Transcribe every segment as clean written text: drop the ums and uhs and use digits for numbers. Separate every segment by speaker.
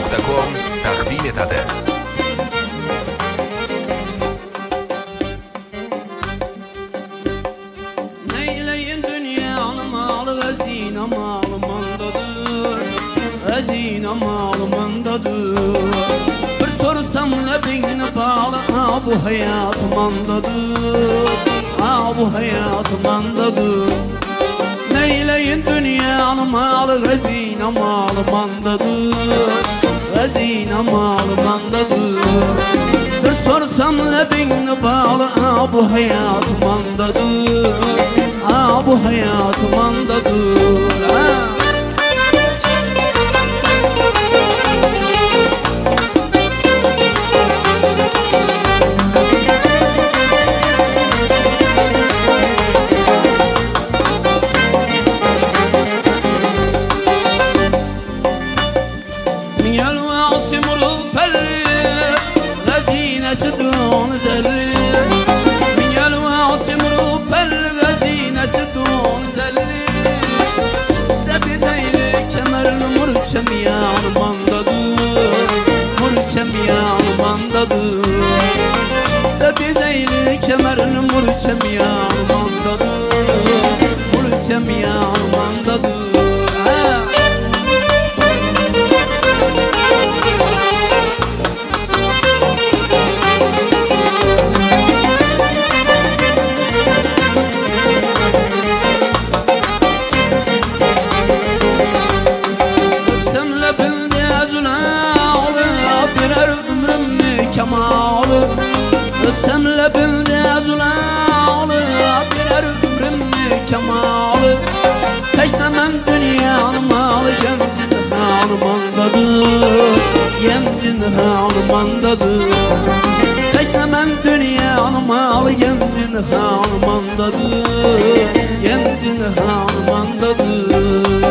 Speaker 1: Arabistan.com taqdim etadi.
Speaker 2: Neyleyin dünyanın malı hazine malı mandadır, hazine malı mandadır. Bir sorsam labingni bağlı, bu hayat mandadır, bu hayat mandadır. Neyleyin dünyanın malı hazine malı mandadır, hazine malı mandadır. Bir sorsam labingni bağlı, bu hayat mandadır, bu hayat mandadır. دون زلي من يلوى عصمر وبل غزينة دون زلي شدة بزيلي كمر المرشم يا المنضدور مرشم يا المنضدور شدة بزيلي كمر المرشم يا المنضدور مرشم يا المنضدور kemalı öpsemle bildi zulalı birer ömrümü kemalı taşlamam dünyanın malı gencin hanımandadır gencin hanımandadır taşlamam dünyanın malı gencin hanımandadır gencin hanımandadır.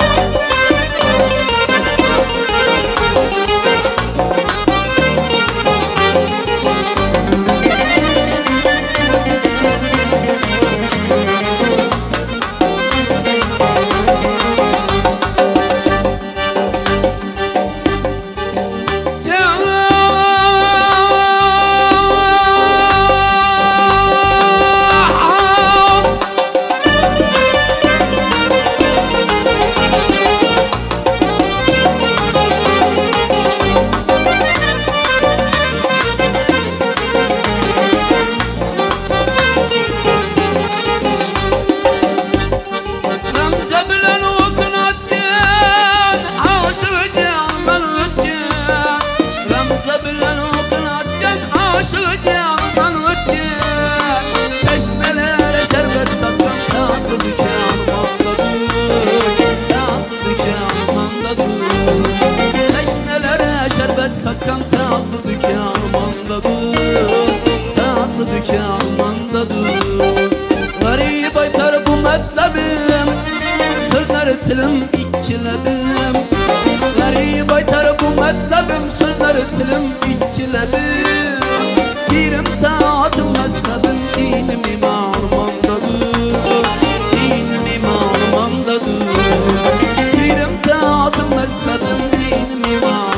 Speaker 2: Satkan tatlı dükkan mandadır, tatlı dükkan mandadır. Garip aytar bu metlebim, sözler tilim ikkilebim. Garip aytar bu metlebim, sözler tilim ikkilebim. Birim taatım mezhebim, dinim iman mandadır, dinim iman mandadır. Birim taatım mezhebim, dinim iman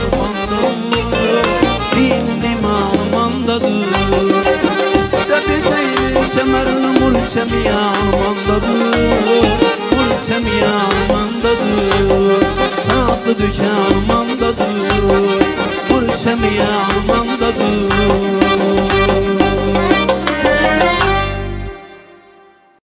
Speaker 2: Murçam ya mandadır, murçam ya mandadır, tatlı dükkan mandadır, murçam ya mandadır.